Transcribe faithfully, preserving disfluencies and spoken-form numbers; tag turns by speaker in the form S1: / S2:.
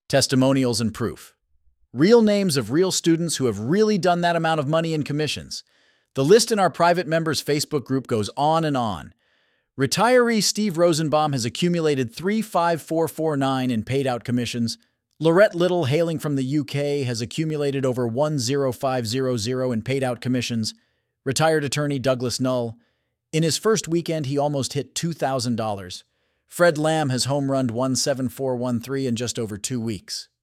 S1: Testimonials and proof. Real names of real students who have really done that amount of money in commissions. The list in our private members Facebook group goes on and on. Retiree Steve Rosenbaum has accumulated three thousand five hundred forty-nine in paid-out commissions. Lorette Little, hailing from the U K, has accumulated over one thousand five hundred in paid-out commissions. Retired attorney Douglas Null. In his first weekend, he almost hit two thousand dollars. Fred Lamb has home-runned one seven four one three in just over two weeks.